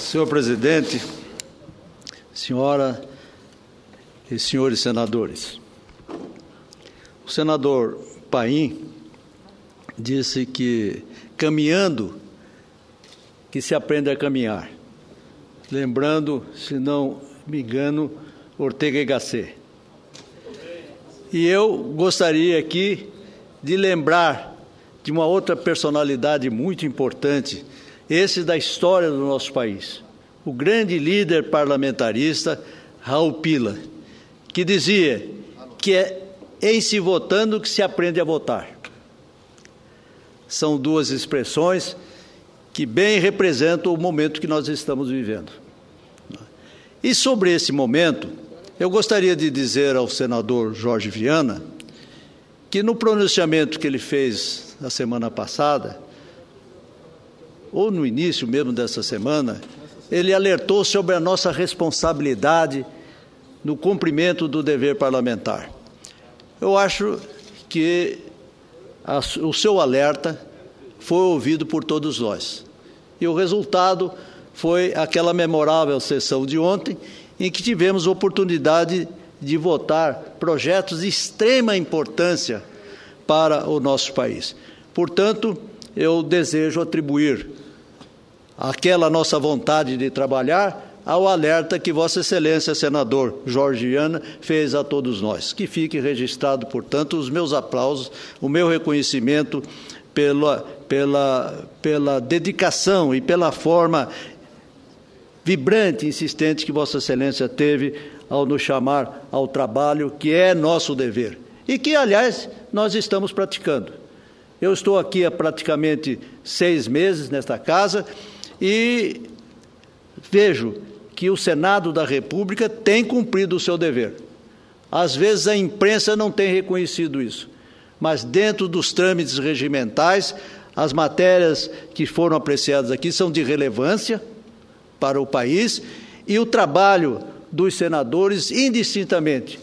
Senhor presidente, senhora e senhores senadores, o senador Paim disse que caminhando que se aprende a caminhar, lembrando, se não me engano, Ortega y Gasset. E eu gostaria aqui de lembrar de uma outra personalidade muito importante, esse da história do nosso país, o grande líder parlamentarista Raul Pila, que dizia que é em se votando que se aprende a votar. São duas expressões que bem representam o momento que nós estamos vivendo. E sobre esse momento, eu gostaria de dizer ao senador Jorge Viana que no pronunciamento que ele fez na semana passada, ou no início mesmo dessa semana, ele alertou sobre a nossa responsabilidade no cumprimento do dever parlamentar. Eu acho que o seu alerta foi ouvido por todos nós. E o resultado foi aquela memorável sessão de ontem, em que tivemos oportunidade de votar projetos de extrema importância para o nosso país. Portanto, eu desejo atribuir aquela nossa vontade de trabalhar ao alerta que Vossa Excelência, senador Jorge Viana, fez a todos nós. Que fique registrado, portanto, os meus aplausos, o meu reconhecimento pela dedicação e pela forma vibrante e insistente que Vossa Excelência teve ao nos chamar ao trabalho, que é nosso dever, e que, aliás, nós estamos praticando. Eu estou aqui há praticamente 6 meses nesta casa e vejo que o Senado da República tem cumprido o seu dever. Às vezes a imprensa não tem reconhecido isso, mas dentro dos trâmites regimentais, as matérias que foram apreciadas aqui são de relevância para o país, e o trabalho dos senadores, indistintamente,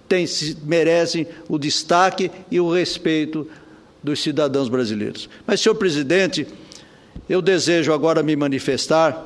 merecem o destaque e o respeito dos cidadãos brasileiros. Mas, senhor presidente, eu desejo agora me manifestar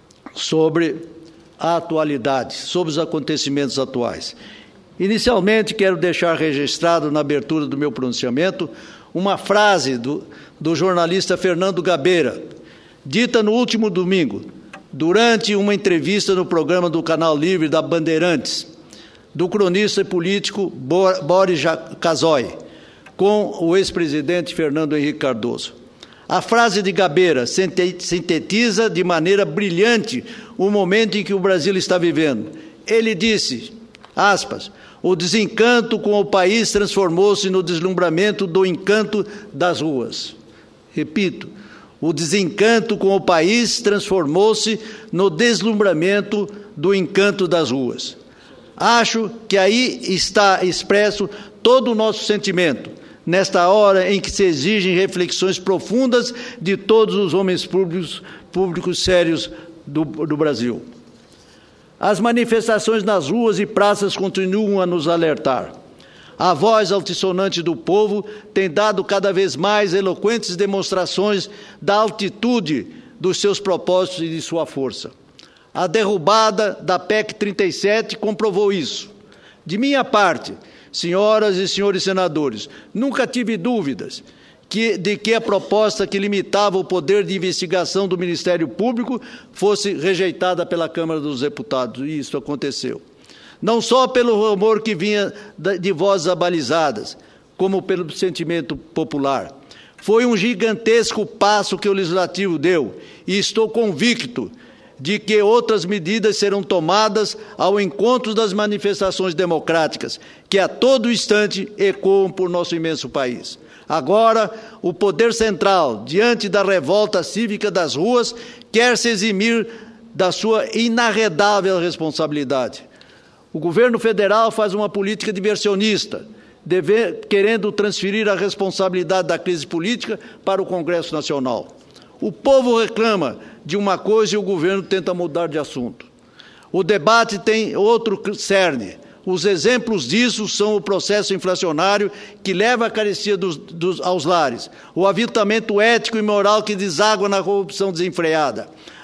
sobre a atualidade, sobre os acontecimentos atuais. Inicialmente, quero deixar registrado na abertura do meu pronunciamento uma frase do jornalista Fernando Gabeira, dita no último domingo, durante uma entrevista no programa do Canal Livre da Bandeirantes, do cronista e político Boris Casoy, com o ex-presidente Fernando Henrique Cardoso. A frase de Gabeira sintetiza de maneira brilhante o momento em que o Brasil está vivendo. Ele disse, aspas, o desencanto com o país transformou-se no deslumbramento do encanto das ruas. Repito, o desencanto com o país transformou-se no deslumbramento do encanto das ruas. Acho que aí está expresso todo o nosso sentimento, nesta hora em que se exigem reflexões profundas de todos os homens públicos sérios do Brasil. As manifestações nas ruas e praças continuam a nos alertar. A voz altissonante do povo tem dado cada vez mais eloquentes demonstrações da altitude dos seus propósitos e de sua força. A derrubada da PEC 37 comprovou isso. De minha parte, senhoras e senhores senadores, nunca tive dúvidas de que a proposta que limitava o poder de investigação do Ministério Público fosse rejeitada pela Câmara dos Deputados, e isso aconteceu. Não só pelo rumor que vinha de vozes abalizadas, como pelo sentimento popular. Foi um gigantesco passo que o Legislativo deu, e estou convicto de que outras medidas serão tomadas ao encontro das manifestações democráticas, que a todo instante ecoam por nosso imenso país. Agora, o poder central, diante da revolta cívica das ruas, quer se eximir da sua inarredável responsabilidade. O governo federal faz uma política diversionista, querendo transferir a responsabilidade da crise política para o Congresso Nacional. O povo reclama de uma coisa e o governo tenta mudar de assunto. O debate tem outro cerne. Os exemplos disso são o processo inflacionário que leva a carestia aos lares, o aviltamento ético e moral que deságua na corrupção desenfreada,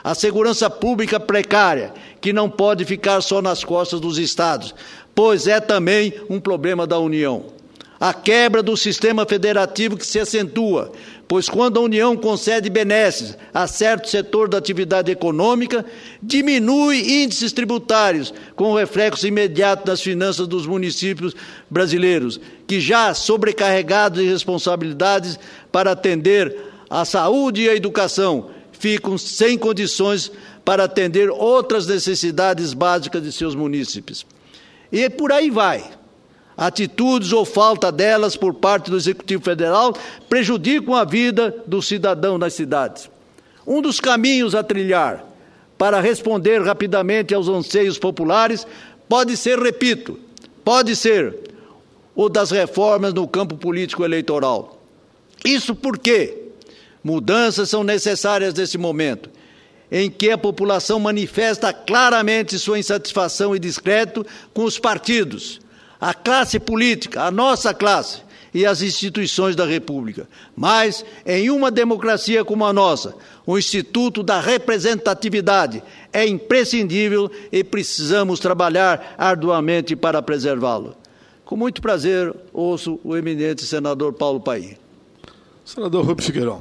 A segurança pública precária, que não pode ficar só nas costas dos estados, pois é também um problema da União. A quebra do sistema federativo que se acentua, pois quando a União concede benesses a certo setor da atividade econômica, diminui índices tributários, com reflexo imediato nas finanças dos municípios brasileiros, que já sobrecarregados de responsabilidades para atender à saúde e à educação, ficam sem condições para atender outras necessidades básicas de seus munícipes. E por aí vai. Atitudes ou falta delas por parte do Executivo Federal prejudicam a vida do cidadão nas cidades. Um dos caminhos a trilhar para responder rapidamente aos anseios populares pode ser, repito, pode ser o das reformas no campo político eleitoral. Isso porque mudanças são necessárias nesse momento, em que a população manifesta claramente sua insatisfação e descrédito com os partidos, a classe política, a nossa classe e as instituições da República. Mas, em uma democracia como a nossa, o Instituto da Representatividade é imprescindível e precisamos trabalhar arduamente para preservá-lo. Com muito prazer, ouço o eminente senador Paulo Paim. Senador Rubem Figueirão,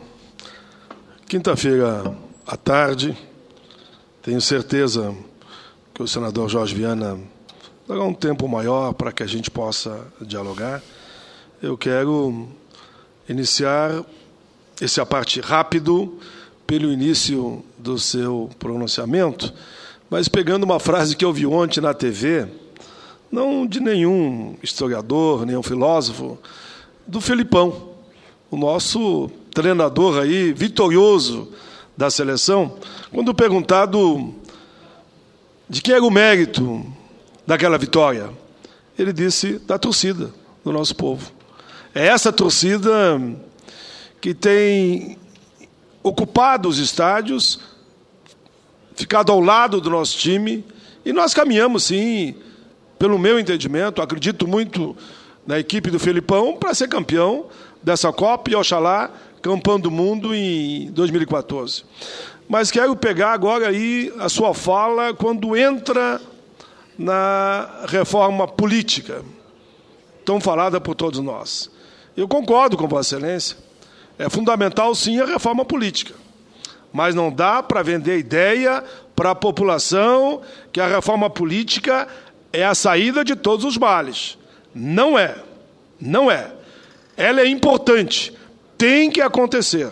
quinta-feira à tarde, tenho certeza que o senador Jorge Viana dará um tempo maior para que a gente possa dialogar. Eu quero iniciar esse aparte rápido pelo início do seu pronunciamento, mas pegando uma frase que eu vi ontem na TV, não de nenhum historiador, nenhum filósofo, do Felipão, o nosso treinador aí, vitorioso da seleção, quando perguntado de quem era o mérito daquela vitória, ele disse da torcida do nosso povo. É essa torcida que tem ocupado os estádios, ficado ao lado do nosso time, e nós caminhamos, sim, pelo meu entendimento, acredito muito na equipe do Felipão para ser campeão dessa Copa e, oxalá, campeão do mundo em 2014. Mas quero pegar agora aí a sua fala quando entra na reforma política, tão falada por todos nós. Eu concordo com Vossa Excelência, é fundamental sim a reforma política, mas não dá para vender ideia para a população que a reforma política é a saída de todos os males. Não é, não é. Ela é importante, tem que acontecer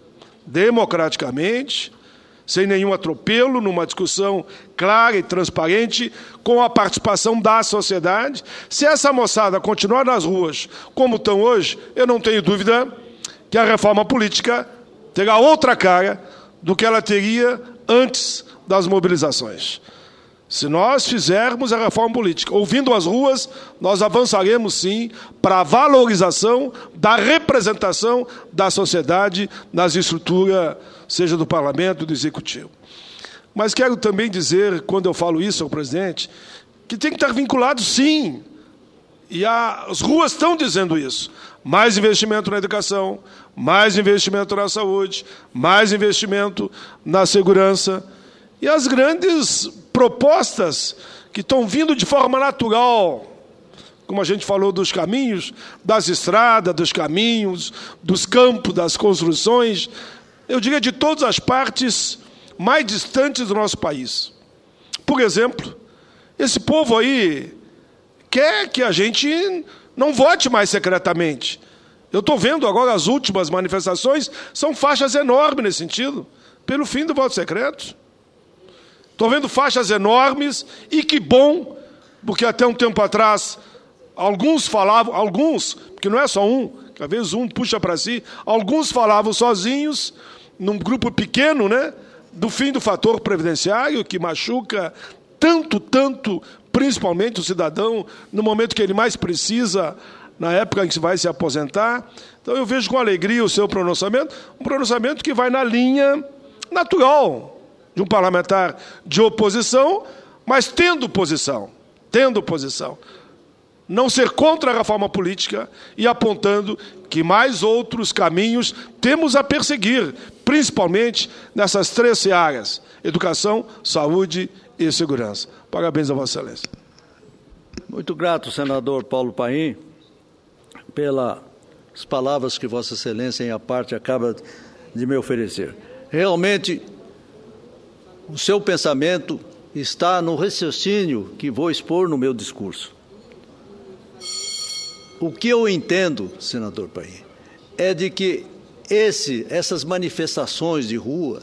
democraticamente, sem nenhum atropelo, numa discussão clara e transparente, com a participação da sociedade. Se essa moçada continuar nas ruas como estão hoje, eu não tenho dúvida que a reforma política terá outra cara do que ela teria antes das mobilizações. Se nós fizermos a reforma política ouvindo as ruas, nós avançaremos, sim, para a valorização da representação da sociedade nas estruturas, seja do Parlamento ou do Executivo. Mas quero também dizer, quando eu falo isso ao presidente, que tem que estar vinculado, sim, e as ruas estão dizendo isso, mais investimento na educação, mais investimento na saúde, mais investimento na segurança, e as grandes propostas que estão vindo de forma natural, como a gente falou dos caminhos, das estradas, dos caminhos, dos campos, das construções, eu diria de todas as partes mais distantes do nosso país. Por exemplo, esse povo aí quer que a gente não vote mais secretamente. Eu estou vendo agora as últimas manifestações, são faixas enormes nesse sentido, pelo fim do voto secreto. Estou vendo faixas enormes, e que bom, porque até um tempo atrás, alguns falavam, porque não é só um, às vezes um puxa para si, alguns falavam sozinhos, num grupo pequeno, né, do fim do fator previdenciário, que machuca tanto, principalmente o cidadão, no momento que ele mais precisa, na época em que vai se aposentar. Então eu vejo com alegria o seu pronunciamento, um pronunciamento que vai na linha natural de um parlamentar de oposição, mas tendo posição. não ser contra a reforma política e apontando que mais outros caminhos temos a perseguir, principalmente nessas 3 searas: educação, saúde e segurança. Parabéns a Vossa Excelência. Muito grato, senador Paulo Paim, pelas palavras que Vossa Excelência, em a parte, acaba de me oferecer. Realmente, o seu pensamento está no raciocínio que vou expor no meu discurso. O que eu entendo, senador Paim, é de que essas manifestações de rua,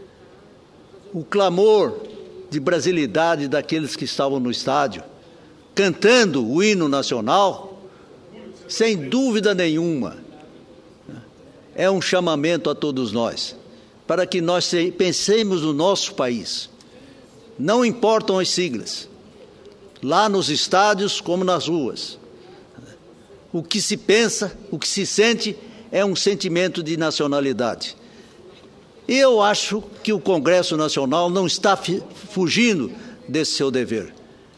o clamor de brasilidade daqueles que estavam no estádio, cantando o hino nacional, sem dúvida nenhuma, é um chamamento a todos nós, para que nós pensemos no nosso país. Não importam as siglas, lá nos estádios como nas ruas. O que se pensa, o que se sente, é um sentimento de nacionalidade. E eu acho que o Congresso Nacional não está fugindo desse seu dever.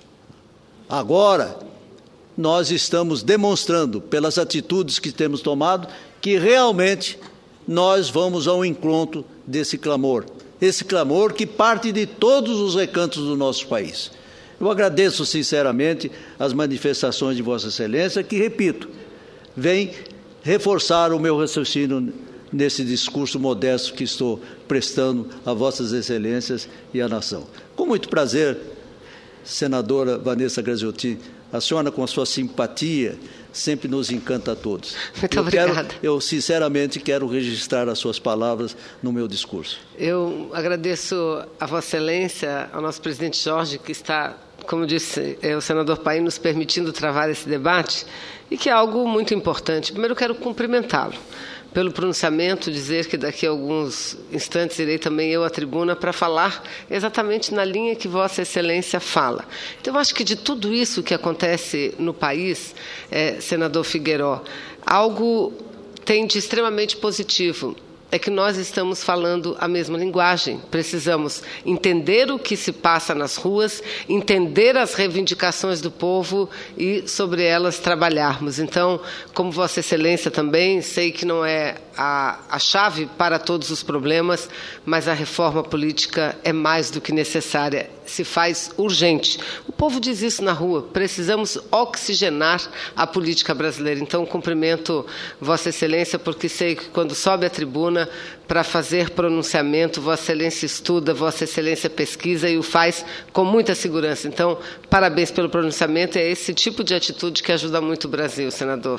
Agora, nós estamos demonstrando, pelas atitudes que temos tomado, que realmente nós vamos ao encontro desse clamor. Esse clamor que parte de todos os recantos do nosso país. Eu agradeço sinceramente as manifestações de Vossa Excelência, que, repito, vem reforçar o meu raciocínio nesse discurso modesto que estou prestando a Vossas Excelências e à nação. Com muito prazer, senadora Vanessa Graziotin, a senhora, com a sua simpatia, sempre nos encanta a todos. Muito obrigada. Eu sinceramente quero registrar as suas palavras no meu discurso. Eu agradeço a Vossa Excelência, ao nosso presidente Jorge, que está, como disse o senador Paim, nos permitindo travar esse debate, e que é algo muito importante. Primeiro, quero cumprimentá-lo pelo pronunciamento, dizer que daqui a alguns instantes irei também eu à tribuna para falar exatamente na linha que Vossa Excelência fala. Então, eu acho que de tudo isso que acontece no país, senador Figueiró, algo tem de extremamente positivo. É que nós estamos falando a mesma linguagem. Precisamos entender o que se passa nas ruas, entender as reivindicações do povo e sobre elas trabalharmos. Então, como Vossa Excelência também, sei que não é a chave para todos os problemas, mas a reforma política é mais do que necessária, se faz urgente. O povo diz isso na rua, precisamos oxigenar a política brasileira. Então, cumprimento Vossa Excelência, porque sei que quando sobe à tribuna para fazer pronunciamento, Vossa Excelência estuda, Vossa Excelência pesquisa e o faz com muita segurança. Então, parabéns pelo pronunciamento, é esse tipo de atitude que ajuda muito o Brasil, senador.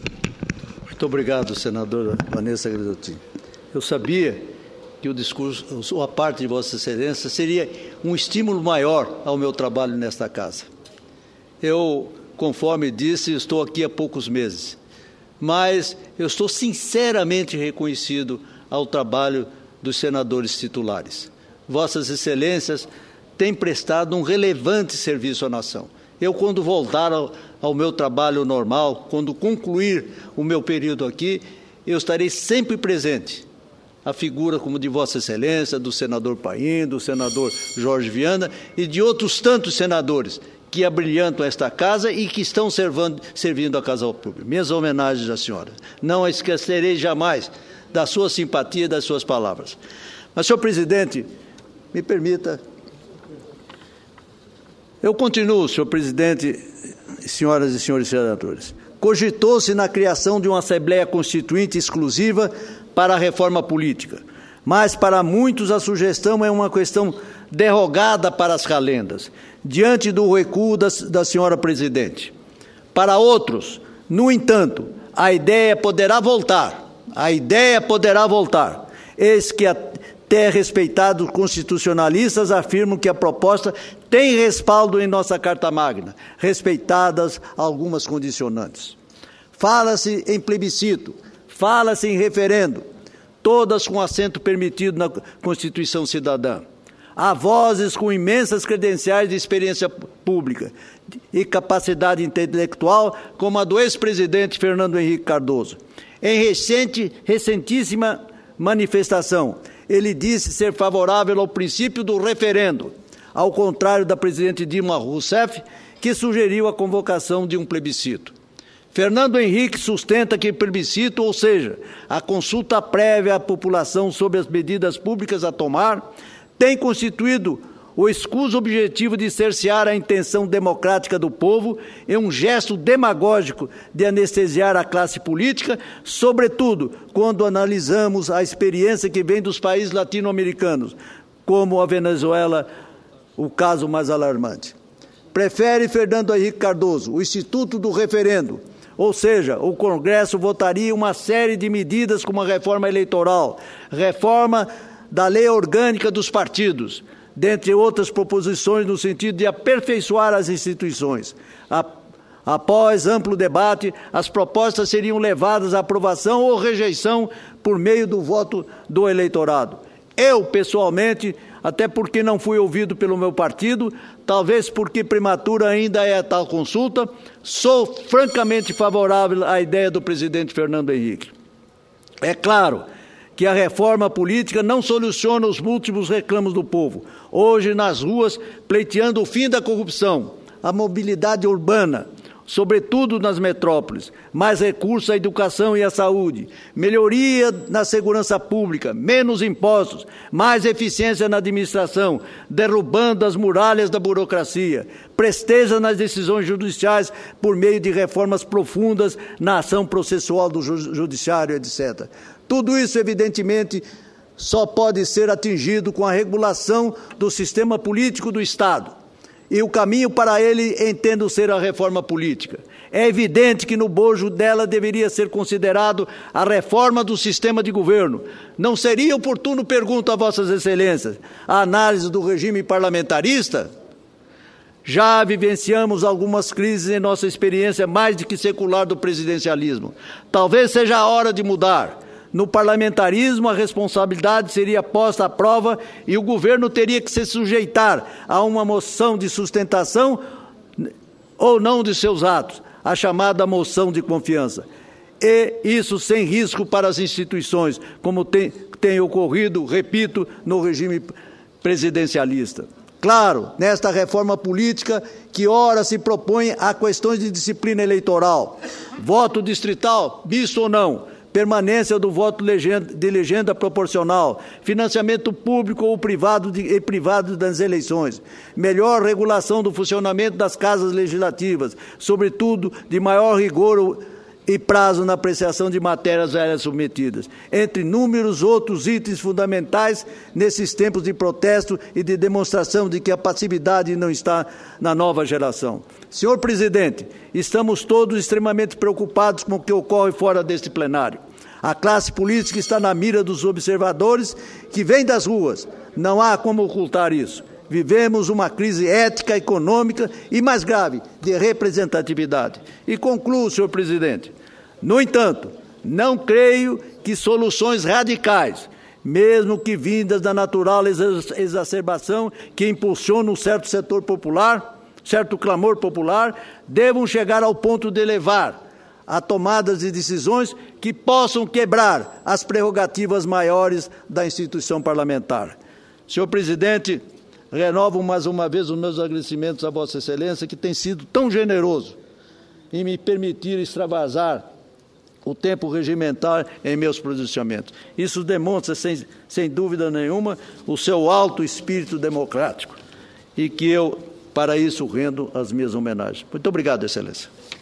Muito obrigado, senadora Vanessa Graziotin. Eu sabia que o discurso, a parte de Vossa Excelência, seria um estímulo maior ao meu trabalho nesta casa. Eu, conforme disse, estou aqui há poucos meses, mas eu estou sinceramente reconhecido ao trabalho dos senadores titulares. Vossas Excelências têm prestado um relevante serviço à nação. Eu, quando voltar ao meu trabalho normal, quando concluir o meu período aqui, eu estarei sempre presente. A figura como de Vossa Excelência, do senador Paim, do senador Jorge Viana e de outros tantos senadores que abrilhantam esta casa e que estão servindo a Casa Pública. Minhas homenagens à senhora. Não a esquecerei jamais da sua simpatia e das suas palavras. Mas, senhor presidente, me permita. Eu continuo, senhor presidente, senhoras e senhores senadores. Cogitou-se na criação de uma Assembleia Constituinte exclusiva para a reforma política, mas para muitos a sugestão é uma questão derrogada para as calendas, diante do recuo da senhora presidente. Para outros, no entanto, a ideia poderá voltar. Eis que até respeitados constitucionalistas afirmam que a proposta tem respaldo em nossa Carta Magna, respeitadas algumas condicionantes. Fala-se em plebiscito, fala-se em referendo, todas com assento permitido na Constituição Cidadã. Há vozes com imensas credenciais de experiência pública e capacidade intelectual, como a do ex-presidente Fernando Henrique Cardoso. Em recentíssima manifestação, ele disse ser favorável ao princípio do referendo, ao contrário da presidente Dilma Rousseff, que sugeriu a convocação de um plebiscito. Fernando Henrique sustenta que plebiscito, ou seja, a consulta prévia à população sobre as medidas públicas a tomar, tem constituído o escuso objetivo de cercear a intenção democrática do povo em um gesto demagógico de anestesiar a classe política, sobretudo quando analisamos a experiência que vem dos países latino-americanos, como a Venezuela, o caso mais alarmante. Prefere Fernando Henrique Cardoso o Instituto do Referendo, ou seja, o Congresso votaria uma série de medidas como a reforma eleitoral, reforma da lei orgânica dos partidos, dentre outras proposições no sentido de aperfeiçoar as instituições. Após amplo debate, as propostas seriam levadas à aprovação ou rejeição por meio do voto do eleitorado. Eu, pessoalmente, até porque não fui ouvido pelo meu partido, talvez porque prematura ainda é a tal consulta, sou francamente favorável à ideia do presidente Fernando Henrique. É claro que a reforma política não soluciona os múltiplos reclamos do povo. Hoje, nas ruas, pleiteando o fim da corrupção, a mobilidade urbana, sobretudo nas metrópoles, mais recursos à educação e à saúde, melhoria na segurança pública, menos impostos, mais eficiência na administração, derrubando as muralhas da burocracia, presteza nas decisões judiciais por meio de reformas profundas na ação processual do judiciário, etc. Tudo isso, evidentemente, só pode ser atingido com a regulação do sistema político do Estado. E o caminho para ele entendo ser a reforma política. É evidente que no bojo dela deveria ser considerado a reforma do sistema de governo. Não seria oportuno, pergunto a Vossas Excelências, a análise do regime parlamentarista? Já vivenciamos algumas crises em nossa experiência mais do que secular do presidencialismo. Talvez seja a hora de mudar. No parlamentarismo, a responsabilidade seria posta à prova e o governo teria que se sujeitar a uma moção de sustentação ou não de seus atos, a chamada moção de confiança. E isso sem risco para as instituições, como tem ocorrido, repito, no regime presidencialista. Claro, nesta reforma política que ora se propõe a questões de disciplina eleitoral, voto distrital, misto ou não, permanência do voto de legenda proporcional, financiamento público ou privado das eleições, melhor regulação do funcionamento das casas legislativas, sobretudo de maior rigor e prazo na apreciação de matérias a elas submetidas, entre inúmeros outros itens fundamentais nesses tempos de protesto e de demonstração de que a passividade não está na nova geração. Senhor Presidente, estamos todos extremamente preocupados com o que ocorre fora deste plenário. A classe política está na mira dos observadores que vêm das ruas. Não há como ocultar isso. Vivemos uma crise ética, econômica e, mais grave, de representatividade. E concluo, senhor presidente. No entanto, não creio que soluções radicais, mesmo que vindas da natural exacerbação que impulsiona um certo setor popular, certo clamor popular, devam chegar ao ponto de levar a tomadas de decisões que possam quebrar as prerrogativas maiores da instituição parlamentar. Senhor presidente, renovo mais uma vez os meus agradecimentos a Vossa Excelência, que tem sido tão generoso em me permitir extravasar o tempo regimentar em meus pronunciamentos. Isso demonstra, sem dúvida nenhuma, o seu alto espírito democrático e que eu, para isso, rendo as minhas homenagens. Muito obrigado, Excelência.